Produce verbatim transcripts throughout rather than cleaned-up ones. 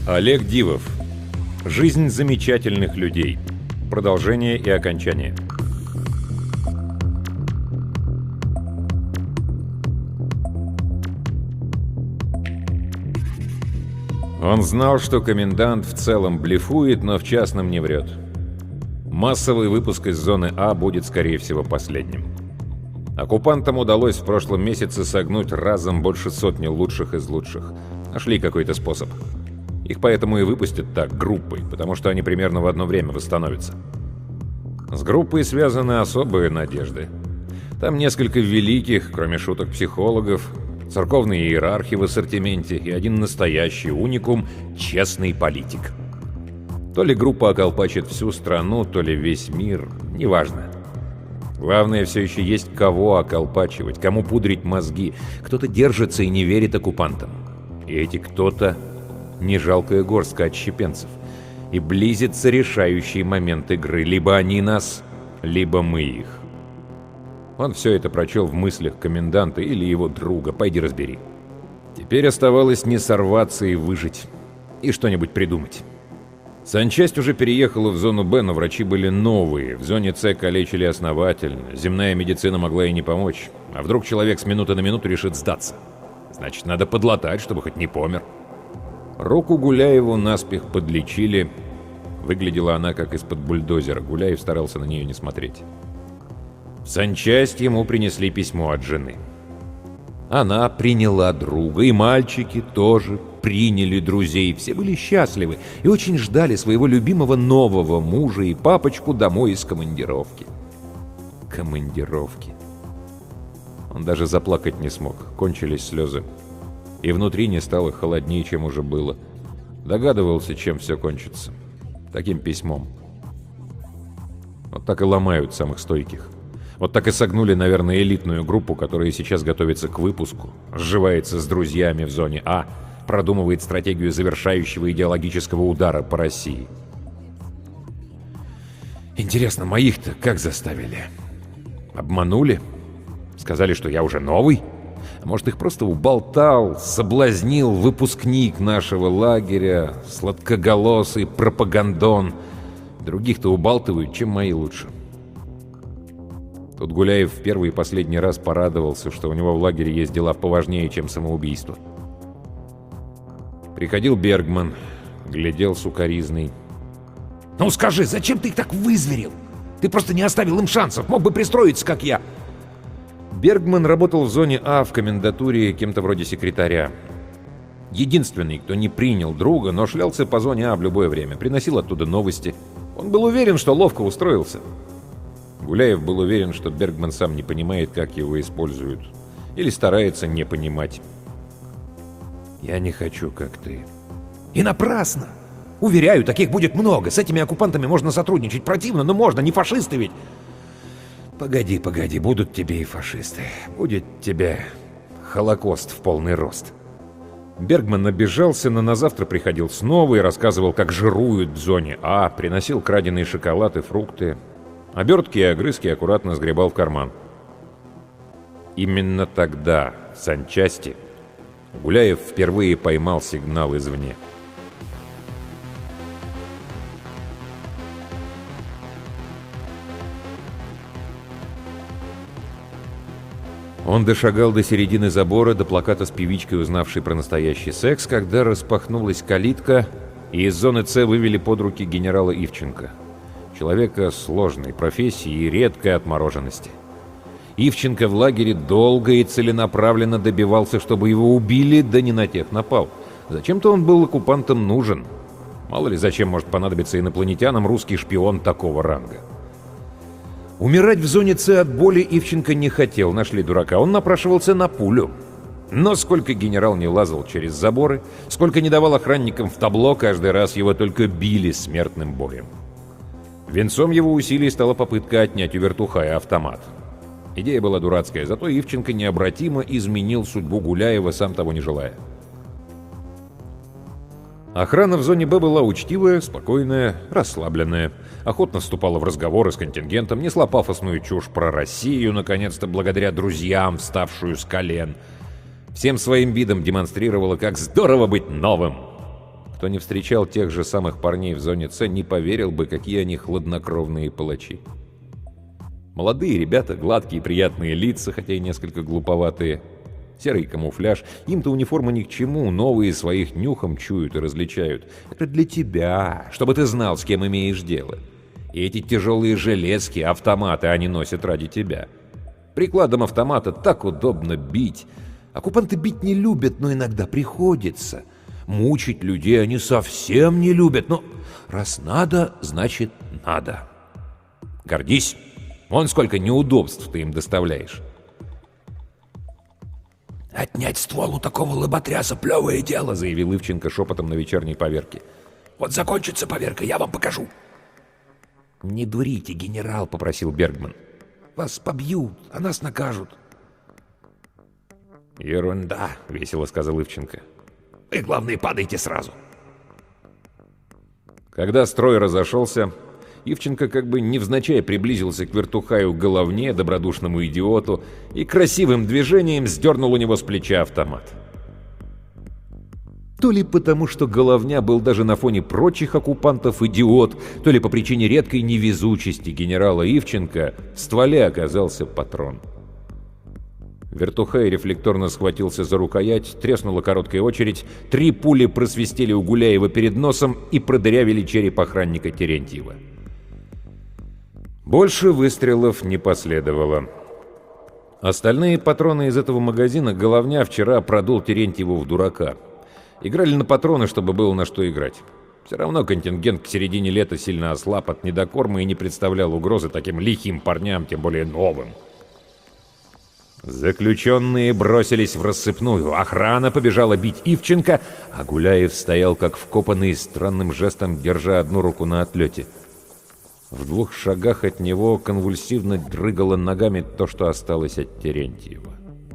Олег Дивов. Жизнь замечательных людей. Продолжение и окончание. Он знал, что комендант в целом блефует, но в частном не врет. Массовый выпуск из зоны А будет, скорее всего, последним. Оккупантам удалось в прошлом месяце согнуть разом больше сотни лучших из лучших. Нашли какой-то способ. Их поэтому и выпустят так, группой, потому что они примерно в одно время восстановятся. С группой связаны особые надежды. Там несколько великих, кроме шуток, психологов, церковные иерархи в ассортименте и один настоящий уникум — честный политик. То ли группа околпачит всю страну, то ли весь мир, неважно. Главное, все еще есть кого околпачивать, кому пудрить мозги. Кто-то держится и не верит оккупантам. И эти кто-то — не жалкая горстка отщепенцев. И близится решающий момент игры. Либо они нас, либо мы их. Он все это прочел в мыслях коменданта или его друга. Пойди разбери. Теперь оставалось не сорваться и выжить. И что-нибудь придумать. Санчасть уже переехала в зону Б, но врачи были новые. В зоне С калечили основательно. Земная медицина могла и не помочь. А вдруг человек с минуты на минуту решит сдаться? Значит, надо подлатать, чтобы хоть не помер. Руку Гуляеву наспех подлечили. Выглядела она как из-под бульдозера. Гуляев старался на нее не смотреть. В санчасть ему принесли письмо от жены. Она приняла друга, и мальчики тоже приняли друзей. Все были счастливы и очень ждали своего любимого нового мужа и папочку домой из командировки. Командировки. Он даже заплакать не смог. Кончились слезы. И внутри не стало холоднее, чем уже было. Догадывался, чем все кончится. Таким письмом. Вот так и ломают самых стойких. Вот так и согнули, наверное, элитную группу, которая сейчас готовится к выпуску, сживается с друзьями в зоне А, продумывает стратегию завершающего идеологического удара по России. Интересно, моих-то как заставили? Обманули? Сказали, что я уже новый? А может, их просто уболтал, соблазнил выпускник нашего лагеря, сладкоголосый пропагандон. Других-то убалтывают, чем мои лучше. Тут Гуляев в первый и последний раз порадовался, что у него в лагере есть дела поважнее, чем самоубийство. Приходил Бергман, глядел сукоризный. «Ну скажи, зачем ты их так вызверил? Ты просто не оставил им шансов, мог бы пристроиться, как я». Бергман работал в зоне А в комендатуре кем-то вроде секретаря. Единственный, кто не принял друга, но шлялся по зоне А в любое время, приносил оттуда новости. Он был уверен, что ловко устроился. Гуляев был уверен, что Бергман сам не понимает, как его используют. Или старается не понимать. «Я не хочу, как ты». «И напрасно! Уверяю, таких будет много. С этими оккупантами можно сотрудничать. Противно, но можно, не фашисты ведь». «Погоди, погоди, будут тебе и фашисты. Будет тебе Холокост в полный рост». Бергман обижался, но на завтра приходил снова и рассказывал, как жируют в зоне А, приносил краденый шоколад и фрукты. Обертки и огрызки аккуратно сгребал в карман. Именно тогда, в санчасти, Гуляев впервые поймал сигнал извне. Он дошагал до середины забора, до плаката с певичкой, узнавшей про настоящий секс, когда распахнулась калитка, и из зоны С вывели под руки генерала Ивченко. Человека сложной профессии и редкой отмороженности. Ивченко в лагере долго и целенаправленно добивался, чтобы его убили, да не на тех напал. Зачем-то он был оккупантам нужен. Мало ли зачем может понадобиться инопланетянам русский шпион такого ранга. Умирать в зоне С от боли Ивченко не хотел, нашли дурака, он напрашивался на пулю. Но сколько генерал не лазал через заборы, сколько не давал охранникам в табло, каждый раз его только били смертным боем. Венцом его усилий стала попытка отнять у вертухая автомат. Идея была дурацкая, зато Ивченко необратимо изменил судьбу Гуляева, сам того не желая. Охрана в зоне Б была учтивая, спокойная, расслабленная. Охотно вступала в разговоры с контингентом, несла пафосную чушь про Россию, наконец-то благодаря друзьям, вставшую с колен. Всем своим видом демонстрировала, как здорово быть новым. кто не встречал тех же самых парней в зоне С, не поверил бы, какие они хладнокровные палачи. Молодые ребята, гладкие приятные лица, хотя и несколько глуповатые. Серый камуфляж. Им-то униформа ни к чему, новые своих нюхом чуют и различают. Это для тебя, чтобы ты знал, с кем имеешь дело. И эти тяжелые железки, автоматы они носят ради тебя. Прикладом автомата так удобно бить. Оккупанты бить не любят, но иногда приходится. Мучить людей они совсем не любят, но раз надо, значит надо. Гордись. Вон сколько неудобств ты им доставляешь. «Отнять ствол у такого лоботряса — плевое дело», — заявил Ивченко шепотом на вечерней поверке. «Вот закончится поверка, я вам покажу». «Не дурите, генерал», — попросил Бергман. «Вас побьют, а нас накажут». «Ерунда», — весело сказал Ивченко. «Вы, главное, падайте сразу». Когда строй разошелся, Ивченко как бы невзначай приблизился к вертухаю Головне, добродушному идиоту, и красивым движением сдернул у него с плеча автомат. То ли потому, что Головня был даже на фоне прочих оккупантов идиот, то ли по причине редкой невезучести генерала Ивченко в стволе оказался патрон. Вертухай рефлекторно схватился за рукоять, треснула короткая очередь, три пули просвистели у Гуляева перед носом и продырявили череп охранника Терентьева. Больше выстрелов не последовало. Остальные патроны из этого магазина Головня вчера продул Терентьеву в дурака. Играли на патроны, чтобы было на что играть. Все равно контингент к середине лета сильно ослаб от недокорма и не представлял угрозы таким лихим парням, тем более новым. Заключенные бросились в рассыпную, охрана побежала бить Ивченко, а Гуляев стоял как вкопанный, странным жестом держа одну руку на отлете. В двух шагах от него конвульсивно дрыгало ногами то, что осталось от Терентьева.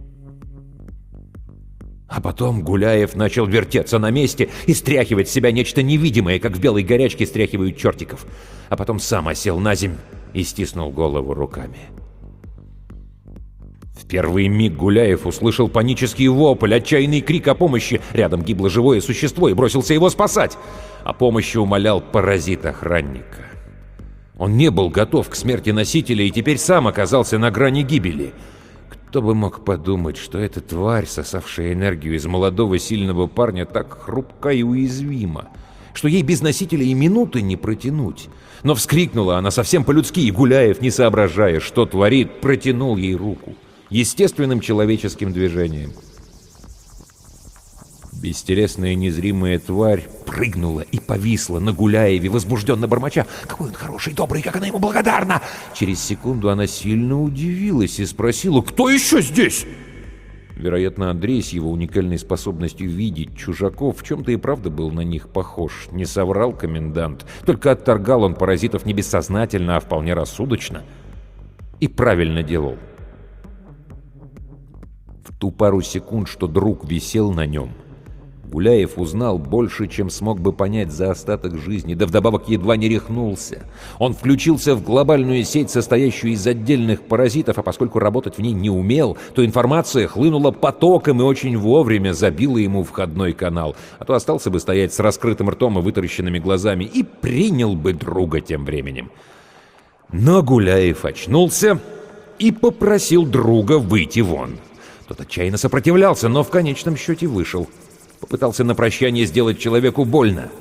А потом Гуляев начал вертеться на месте и стряхивать с себя нечто невидимое, как в белой горячке стряхивают чертиков. А потом сам осел на земь и стиснул голову руками. В первый миг Гуляев услышал панический вопль, отчаянный крик о помощи. Рядом гибло живое существо и бросился его спасать. О помощи умолял паразит охранника. Он не был готов к смерти носителя и теперь сам оказался на грани гибели. Кто бы мог подумать, что эта тварь, сосавшая энергию из молодого сильного парня, так хрупка и уязвима, что ей без носителя и минуты не протянуть. Но вскрикнула она совсем по-людски, и Гуляев, не соображая, что творит, протянул ей руку. Естественным человеческим движением. Бестелесная незримая тварь прыгнула и повисла на Гуляеве, возбужденно бормоча. «Какой он хороший, добрый, как она ему благодарна!» Через секунду она сильно удивилась и спросила: «Кто еще здесь?» Вероятно, Андрей с его уникальной способностью видеть чужаков в чем-то и правда был на них похож. Не соврал комендант. Только отторгал он паразитов не бессознательно, а вполне рассудочно. И правильно делал. В ту пару секунд, что друг висел на нем, Гуляев узнал больше, чем смог бы понять за остаток жизни, да вдобавок едва не рехнулся. Он включился в глобальную сеть, состоящую из отдельных паразитов, а поскольку работать в ней не умел, то информация хлынула потоком и очень вовремя забила ему входной канал, а то остался бы стоять с раскрытым ртом и вытаращенными глазами и принял бы друга тем временем. Но Гуляев очнулся и попросил друга выйти вон. Тот отчаянно сопротивлялся, но в конечном счете вышел. Попытался на прощание сделать человеку больно.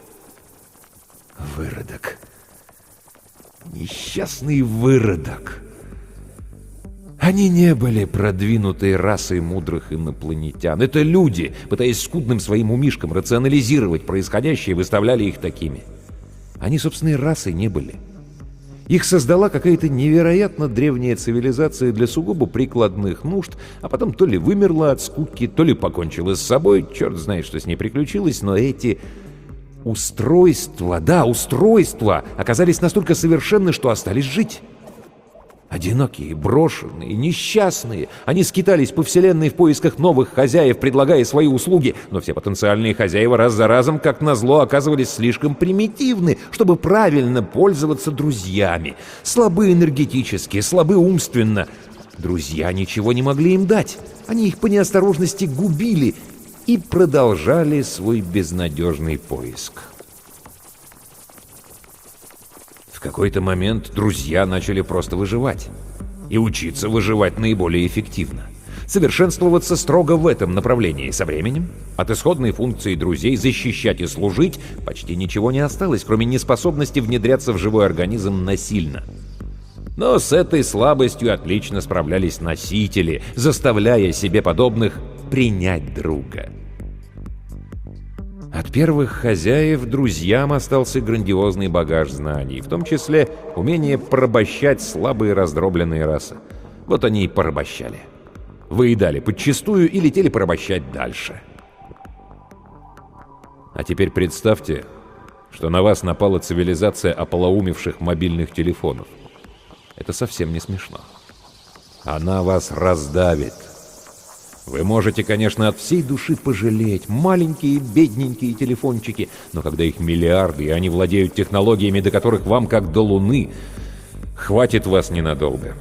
Выродок. Несчастный выродок. Они не были продвинутой расой мудрых инопланетян. Это люди, пытаясь скудным своим умишкам рационализировать происходящее, выставляли их такими. Они, собственной расой не были. Их создала какая-то невероятно древняя цивилизация для сугубо прикладных нужд, а потом то ли вымерла от скуки, то ли покончила с собой, черт знает, что с ней приключилось, но эти устройства, да, устройства, оказались настолько совершенны, что остались жить. Одинокие, брошенные, несчастные, они скитались по вселенной в поисках новых хозяев, предлагая свои услуги, но все потенциальные хозяева раз за разом, как назло, оказывались слишком примитивны, чтобы правильно пользоваться друзьями. Слабы энергетически, слабы умственно. Друзья ничего не могли им дать. Они их по неосторожности губили и продолжали свой безнадежный поиск. В какой-то момент друзья начали просто выживать. И учиться выживать наиболее эффективно. Совершенствоваться строго в этом направлении. Со временем от исходной функции друзей защищать и служить почти ничего не осталось, кроме неспособности внедряться в живой организм насильно. Но с этой слабостью отлично справлялись носители, заставляя себе подобных принять друга. От первых хозяев друзьям остался грандиозный багаж знаний, в том числе умение порабощать слабые раздробленные расы. Вот они и порабощали. Выедали подчистую и летели порабощать дальше. А теперь представьте, что на вас напала цивилизация ополоумевших мобильных телефонов. Это совсем не смешно. Она вас раздавит. Вы можете, конечно, от всей души пожалеть маленькие бедненькие телефончики, но когда их миллиарды, и они владеют технологиями, до которых вам как до Луны, хватит вас ненадолго.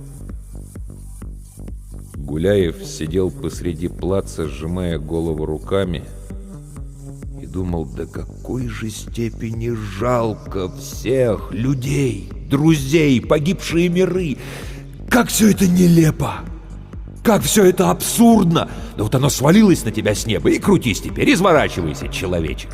Гуляев сидел посреди плаца, сжимая голову руками, и думал, до какой же степени жалко всех людей, друзей, погибшие миры. Как все это нелепо! Как все это абсурдно! Да вот оно свалилось на тебя с неба, и крутись теперь, изворачивайся, человечек.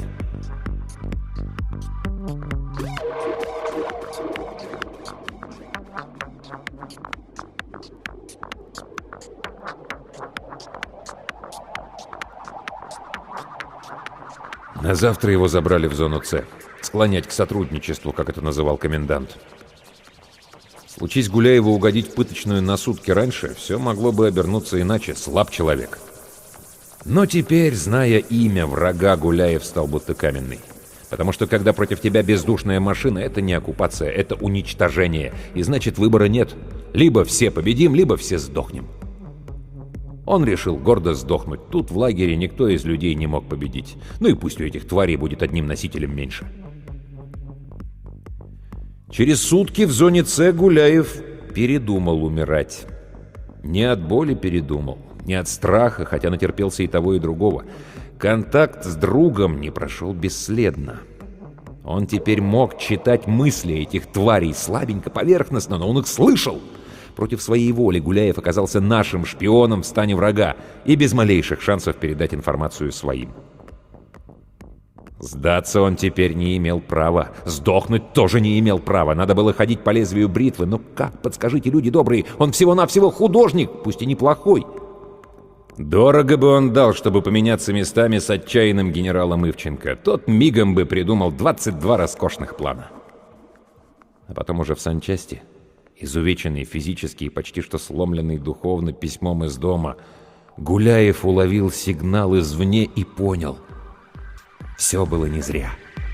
На завтра его забрали в зону С. Склонять к сотрудничеству, как это называл комендант. Случись Гуляеву угодить в пыточную на сутки раньше, все могло бы обернуться иначе. Слаб человек. Но теперь, зная имя врага, Гуляев стал будто каменный. Потому что когда против тебя бездушная машина, это не оккупация, это уничтожение. И значит, выбора нет. Либо все победим, либо все сдохнем. Он решил гордо сдохнуть. Тут в лагере никто из людей не мог победить. Ну и пусть у этих тварей будет одним носителем меньше. Через сутки в зоне С Гуляев передумал умирать. Не от боли передумал, не от страха, хотя натерпелся и того, и другого. Контакт с другом не прошел бесследно. Он теперь мог читать мысли этих тварей слабенько, поверхностно, но он их слышал. Против своей воли Гуляев оказался нашим шпионом в стане врага и без малейших шансов передать информацию своим. Сдаться он теперь не имел права. Сдохнуть тоже не имел права. Надо было ходить по лезвию бритвы. Но как, подскажите, люди добрые, он всего-навсего художник, пусть и неплохой. Дорого бы он дал, чтобы поменяться местами с отчаянным генералом Ивченко. Тот мигом бы придумал двадцать два роскошных плана. А потом уже в санчасти, изувеченный физически и почти что сломленный духовно письмом из дома, Гуляев уловил сигнал извне и понял — все было не зря.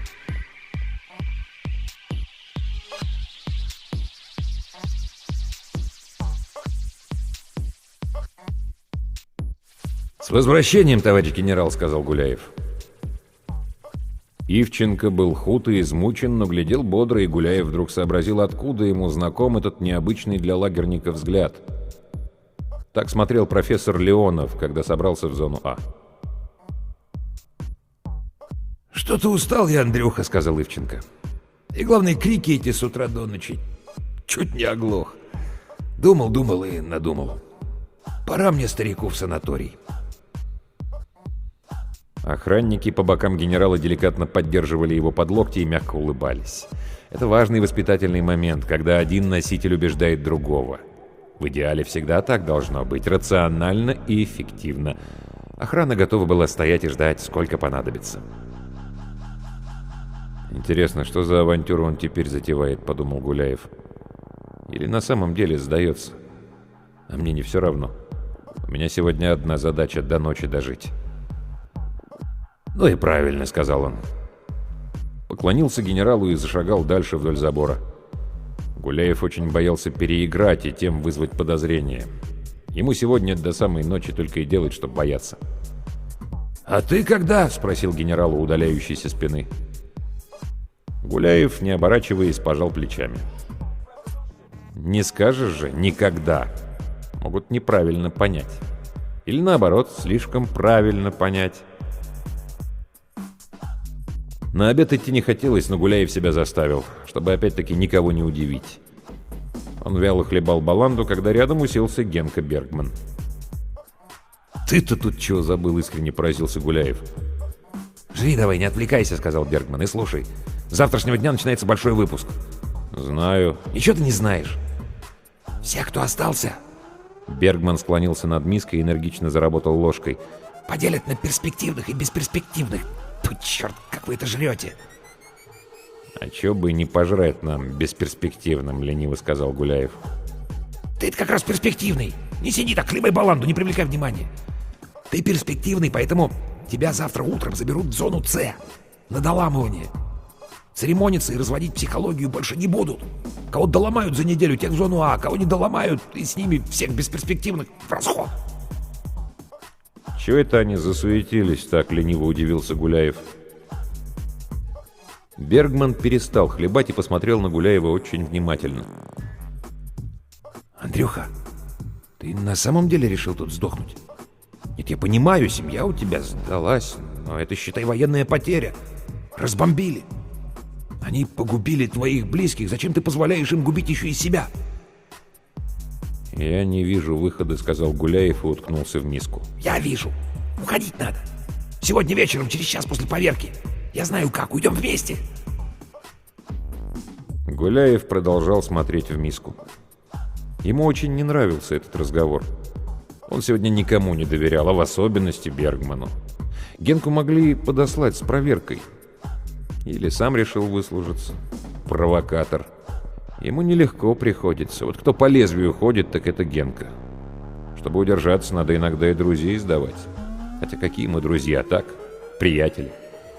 «С возвращением, товарищ генерал», — сказал Гуляев. Ивченко был худ и измучен, но глядел бодро, и Гуляев вдруг сообразил, откуда ему знаком этот необычный для лагерника взгляд. Так смотрел профессор Леонов, когда собрался в зону А. «Что-то устал я, Андрюха», — сказал Ивченко. «И главное, крики эти с утра до ночи. Чуть не оглох. Думал, думал и надумал. Пора мне, старику, в санаторий». Охранники по бокам генерала деликатно поддерживали его под локти и мягко улыбались. Это важный воспитательный момент, когда один носитель убеждает другого. В идеале всегда так должно быть, рационально и эффективно. Охрана готова была стоять и ждать, сколько понадобится. «Интересно, что за авантюру он теперь затевает», — подумал Гуляев. «Или на самом деле сдается? А мне не все равно. У меня сегодня одна задача — до ночи дожить». «Ну и правильно», — сказал он. Поклонился генералу и зашагал дальше вдоль забора. Гуляев очень боялся переиграть и тем вызвать подозрения. Ему сегодня до самой ночи только и делать, что бояться. «А ты когда?» — спросил генерал у удаляющейся спины. Гуляев, не оборачиваясь, пожал плечами. «Не скажешь же «никогда». Могут неправильно понять». Или наоборот, слишком правильно понять. На обед идти не хотелось, но Гуляев себя заставил, чтобы опять-таки никого не удивить. Он вяло хлебал баланду, когда рядом уселся Генка Бергман. «Ты-то тут чего забыл?» — искренне поразился Гуляев. «Жри давай, не отвлекайся», — сказал Бергман, — «и слушай. С завтрашнего дня начинается большой выпуск». «Знаю». «Ничего ты не знаешь». «Все, кто остался...» Бергман склонился над миской и энергично заработал ложкой. «Поделят на перспективных и бесперспективных. Тут, черт, как вы это жрете!» «А чё бы не пожрать нам бесперспективным?» — лениво сказал Гуляев. «Ты-то как раз перспективный. Не сиди так, хлебай баланду, не привлекай внимания. Ты перспективный, поэтому тебя завтра утром заберут в зону С. На доламывание. Церемониться и разводить психологию больше не будут. Кого доломают за неделю, тех в зону А, кого не доломают, и с ними всех бесперспективных в расход». «Чего это они засуетились?» — так лениво удивился Гуляев. Бергман перестал хлебать и посмотрел на Гуляева очень внимательно. «Андрюха, ты на самом деле решил тут сдохнуть? Нет, я понимаю, семья у тебя сдалась, но это, считай, военная потеря. Разбомбили. Они погубили твоих близких, зачем ты позволяешь им губить еще и себя?» «Я не вижу выхода», — сказал Гуляев и уткнулся в миску. «Я вижу. Уходить надо. Сегодня вечером, через час после поверки. Я знаю как. Уйдем вместе». Гуляев продолжал смотреть в миску. Ему очень не нравился этот разговор. Он сегодня никому не доверял, а в особенности Бергману. Генку могли подослать с проверкой. Или сам решил выслужиться. Провокатор. Ему нелегко приходится. Вот кто по лезвию ходит, так это Генка. Чтобы удержаться, надо иногда и друзей сдавать. Хотя какие мы друзья, так? Приятели.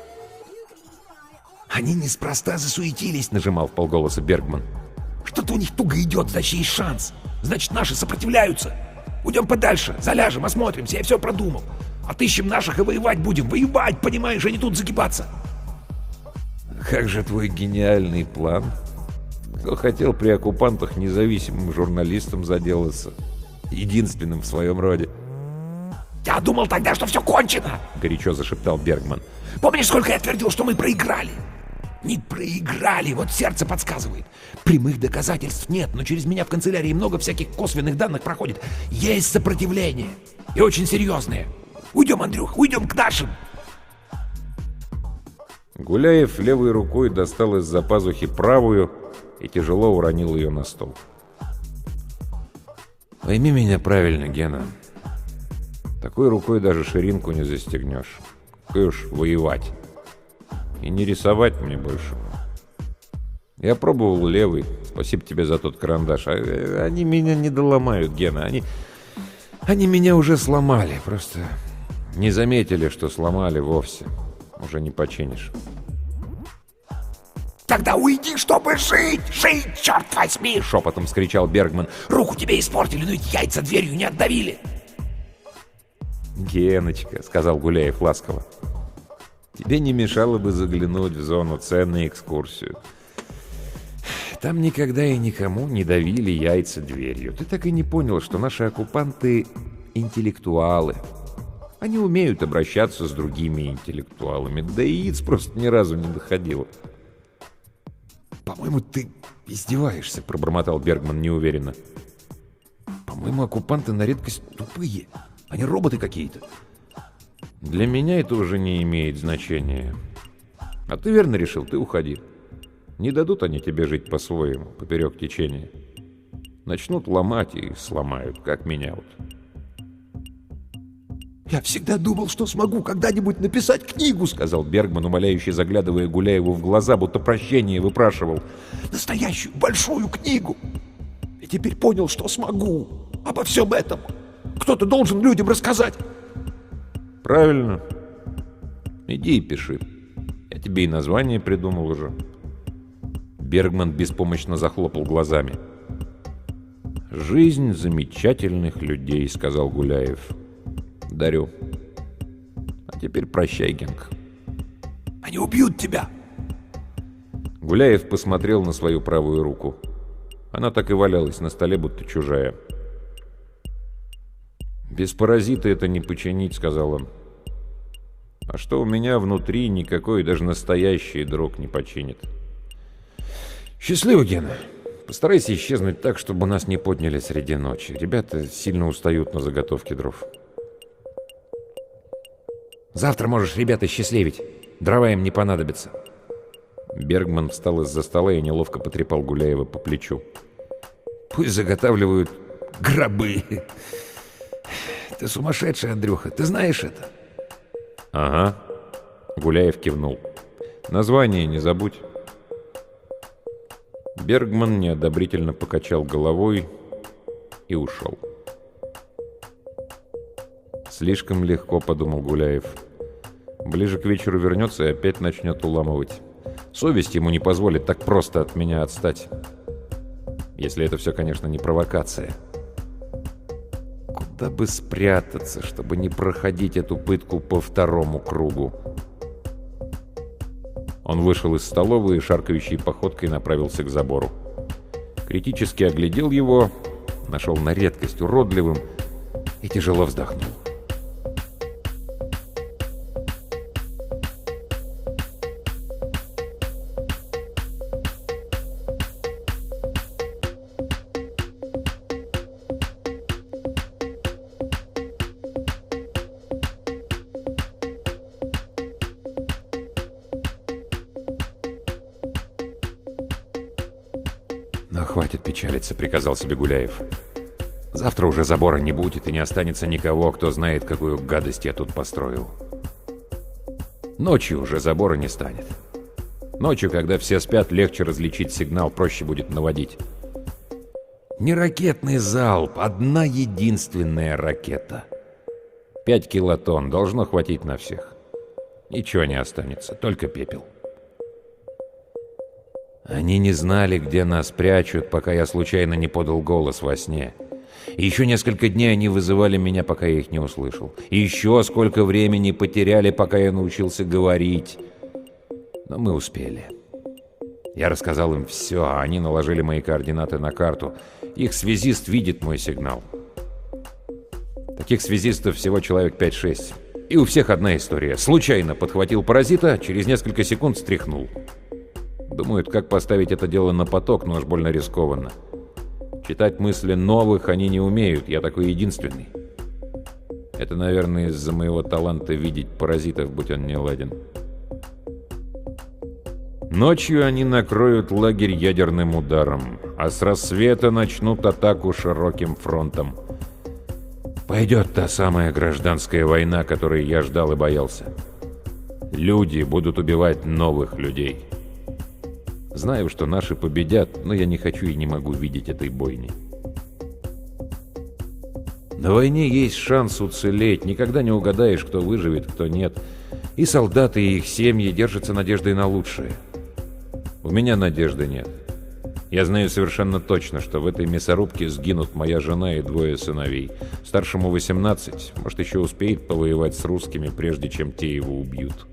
«Они неспроста засуетились», — нажимал вполголоса Бергман. «Что-то у них туго идет, значит, есть шанс. Значит, наши сопротивляются. Уйдем подальше, заляжем, осмотримся, я все продумал. Отыщем наших и воевать будем. Воевать, понимаешь, а не тут загибаться». «Как же твой гениальный план? Кто хотел при оккупантах независимым журналистом заделаться? Единственным в своем роде». «Я думал тогда, что все кончено», — горячо зашептал Бергман. «Помнишь, сколько я твердил, что мы проиграли? Не проиграли, вот сердце подсказывает. Прямых доказательств нет, но через меня в канцелярии много всяких косвенных данных проходит. Есть сопротивление, и очень серьезное. Уйдем, Андрюх, уйдем к нашим». Гуляев левой рукой достал из-за пазухи правую и тяжело уронил ее на стол. «Пойми меня правильно, Гена. Такой рукой даже ширинку не застегнешь. Какой уж воевать. И не рисовать мне больше. Я пробовал левый. Спасибо тебе за тот карандаш. А, они меня не доломают, Гена. Они, они меня уже сломали. Просто не заметили, что сломали вовсе. Уже не починишь». «Тогда уйди, чтобы жить! Жить, черт возьми!» — шепотом вскричал Бергман. «Руку тебе испортили, но ведь яйца дверью не отдавили!» «Геночка», — сказал Гуляев ласково, — «тебе не мешало бы заглянуть в зону С на экскурсию. Там никогда и никому не давили яйца дверью. Ты так и не понял, что наши оккупанты — интеллектуалы. Они умеют обращаться с другими интеллектуалами. Да и яиц просто ни разу не доходило». «По-моему, ты издеваешься», — пробормотал Бергман неуверенно. «По-моему, оккупанты на редкость тупые. Они роботы какие-то». «Для меня это уже не имеет значения. А ты верно решил, ты уходи. Не дадут они тебе жить по-своему, поперек течения. Начнут ломать и сломают, как меня вот». «Я всегда думал, что смогу когда-нибудь написать книгу», — сказал Бергман, умоляюще заглядывая Гуляеву в глаза, будто прощение выпрашивал. «Настоящую большую книгу. И теперь понял, что смогу. Обо всем этом кто-то должен людям рассказать». «Правильно. Иди и пиши. Я тебе и название придумал уже». Бергман беспомощно захлопал глазами. «Жизнь замечательных людей», — сказал Гуляев. «Дарю. А теперь прощай, Генка». «Они убьют тебя!» Гуляев посмотрел на свою правую руку. Она так и валялась на столе, будто чужая. «Без паразита это не починить», — сказал он. «А что у меня внутри, никакой даже настоящий друг не починит». «Счастливо, Гена. Постарайся исчезнуть так, чтобы нас не подняли среди ночи. Ребята сильно устают на заготовке дров». «Завтра можешь ребята счастливить. Дрова им не понадобятся». Бергман встал из-за стола и неловко потрепал Гуляева по плечу. «Пусть заготавливают гробы. Ты сумасшедший, Андрюха, ты знаешь это?» «Ага», — Гуляев кивнул. «Название не забудь». Бергман неодобрительно покачал головой и ушел. «Слишком легко», — подумал Гуляев. «Ближе к вечеру вернется и опять начнет уламывать. Совесть ему не позволит так просто от меня отстать. Если это все, конечно, не провокация. Куда бы спрятаться, чтобы не проходить эту пытку по второму кругу?» Он вышел из столовой и шаркающей походкой направился к забору. Критически оглядел его, нашел на редкость уродливым и тяжело вздохнул. «Но хватит печалиться», — приказал себе Гуляев. «Завтра уже забора не будет, и не останется никого, кто знает, какую гадость я тут построил. Ночью уже забора не станет. Ночью, когда все спят, легче различить сигнал, проще будет наводить. Не ракетный залп, одна единственная ракета. Пять килотонн должно хватить на всех. Ничего не останется, только пепел». Они не знали, где нас прячут, пока я случайно не подал голос во сне. И еще несколько дней они вызывали меня, пока я их не услышал. И еще сколько времени потеряли, пока я научился говорить. Но мы успели. Я рассказал им все, а они наложили мои координаты на карту. Их связист видит мой сигнал. Таких связистов всего человек пять-шесть. И у всех одна история. Случайно подхватил паразита, через несколько секунд стряхнул. Думают, как поставить это дело на поток, но уж больно рискованно. Читать мысли новых они не умеют, я такой единственный. Это, наверное, из-за моего таланта видеть паразитов, будь он не ладен. Ночью они накроют лагерь ядерным ударом, а с рассвета начнут атаку широким фронтом. Пойдет та самая гражданская война, которой я ждал и боялся. Люди будут убивать новых людей. Знаю, что наши победят, но я не хочу и не могу видеть этой бойни. На войне есть шанс уцелеть, никогда не угадаешь, кто выживет, кто нет. И солдаты, и их семьи держатся надеждой на лучшее. У меня надежды нет. Я знаю совершенно точно, что в этой мясорубке сгинут моя жена и двое сыновей. Старшему восемнадцать, может, еще успеет повоевать с русскими, прежде чем те его убьют.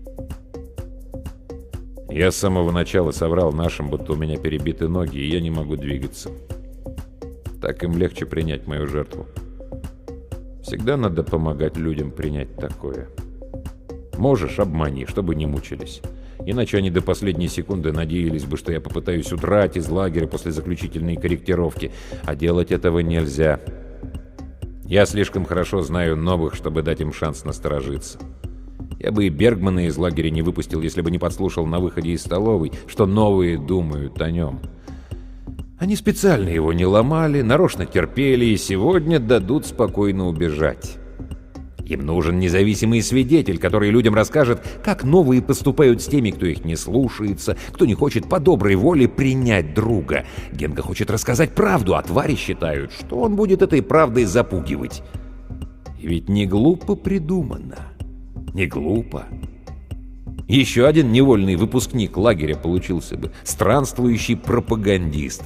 Я с самого начала соврал нашим, будто у меня перебиты ноги, и я не могу двигаться. Так им легче принять мою жертву. Всегда надо помогать людям принять такое. Можешь — обмани, чтобы не мучились. Иначе они до последней секунды надеялись бы, что я попытаюсь удрать из лагеря после заключительной корректировки, а делать этого нельзя. Я слишком хорошо знаю новых, чтобы дать им шанс насторожиться. Я бы и Бергмана из лагеря не выпустил, если бы не подслушал на выходе из столовой, что новые думают о нем. Они специально его не ломали, нарочно терпели и сегодня дадут спокойно убежать. Им нужен независимый свидетель, который людям расскажет, как новые поступают с теми, кто их не слушается, кто не хочет по доброй воле принять друга. Генка хочет рассказать правду, а твари считают, что он будет этой правдой запугивать. И ведь не глупо придумано. Не глупо. Еще один невольный выпускник лагеря получился бы. Странствующий пропагандист.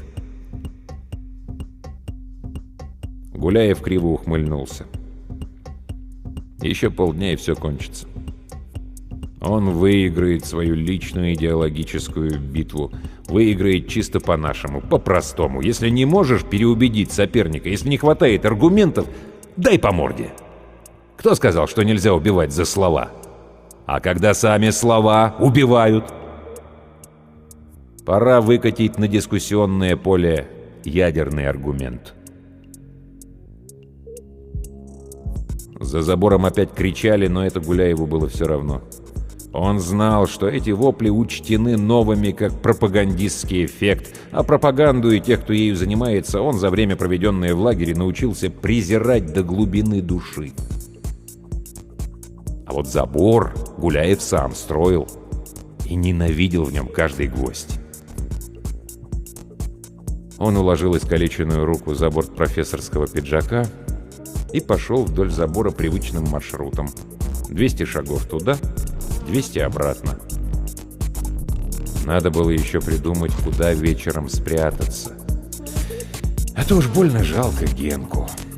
Гуляев криво ухмыльнулся. Еще полдня, и все кончится. Он выиграет свою личную идеологическую битву. Выиграет чисто по-нашему, по-простому. Если не можешь переубедить соперника, если не хватает аргументов, Дай по морде. Кто сказал, что нельзя убивать за слова? А когда сами слова убивают? Пора выкатить на дискуссионное поле ядерный аргумент. За забором опять кричали, но это Гуляеву было все равно. Он знал, что эти вопли учтены новыми как пропагандистский эффект, а пропаганду и тех, кто ею занимается, он за время, проведенное в лагере, научился презирать до глубины души. А вот забор Гуляев сам строил и ненавидел в нем каждый гвоздь. Он уложил искалеченную руку за борт профессорского пиджака и пошел вдоль забора привычным маршрутом. двести шагов туда, двести обратно. Надо было еще придумать, куда вечером спрятаться. А то уж больно жалко Генку.